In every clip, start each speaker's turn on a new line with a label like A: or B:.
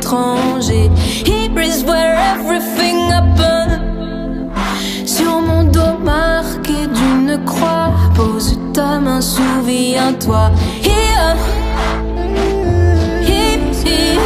A: étranger. Here is where everything happened. Sur mon dos marqué d'une croix, pose ta main, souviens-toi. Here, here, here.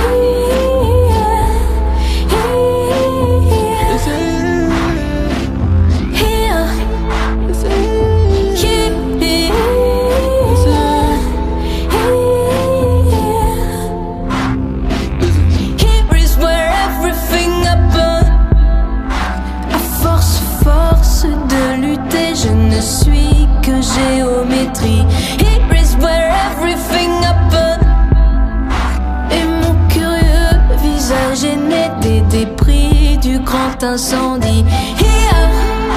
A: Géométrie, here is where everything happened. Et mon curieux visage est né des débris du grand incendie. Here,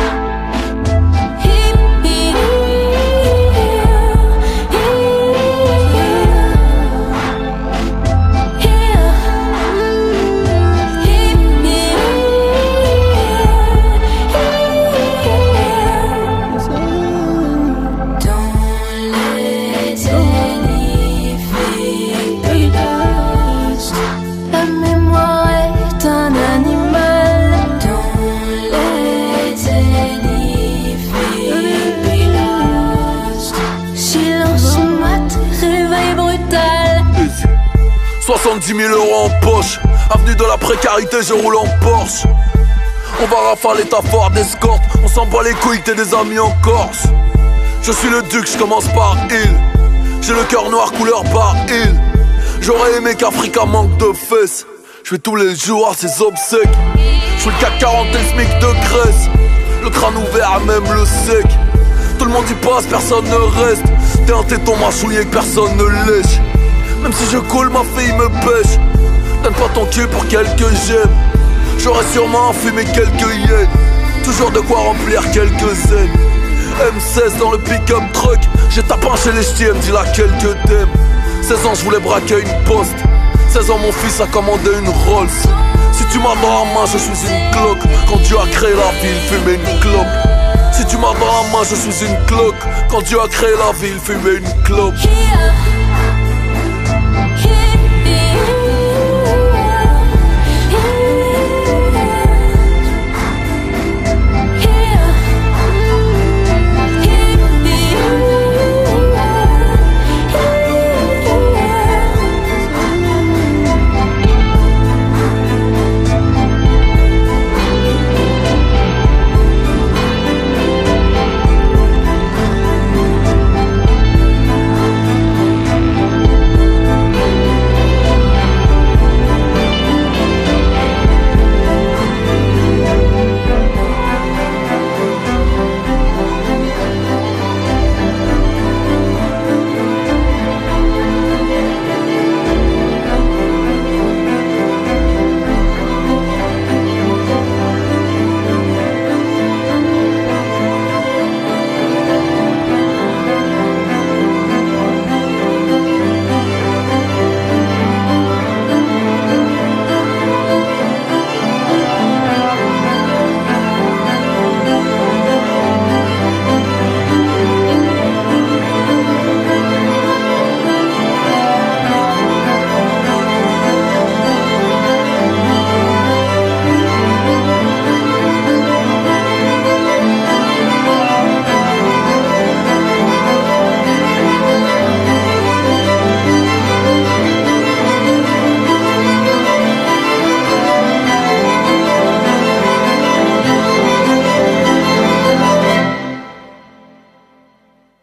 A: silence mat, réveil brutal.
B: 70 000 € en poche, avenue de la précarité, je roule en Porsche. On va rafaler ta Ford Escort, on s'en bat les couilles, t'es des amis en Corse. Je suis le duc, je commence par il. J'ai le cœur noir couleur par il. J'aurais aimé qu'Africa manque de fesses. Je fais tous les jours à ses obsèques. Je suis le CAC 40 et le SMIC de Grèce. Le crâne ouvert, même le sec. Tout le monde y passe, personne ne reste. T'es un téton mâchouillé que personne ne lèche. Même si je coule, ma fille me pêche. Donne pas ton cul pour quelques gemmes. J'aurais sûrement fumé quelques yens. Toujours de quoi remplir quelques zen. M16 dans le pick-up truck. J'ai tapé chez les ch'tis, me dit laquelle que t'aimes. 16 ans je voulais braquer une poste. 16 ans mon fils a commandé une Rolls. Si tu m'as dans la main je suis une cloque. Quand Dieu a créé la ville, fumait une clope. Si tu m'as dans la main je suis une cloque. Quand Dieu a créé la ville, fumait une clope.
A: Here.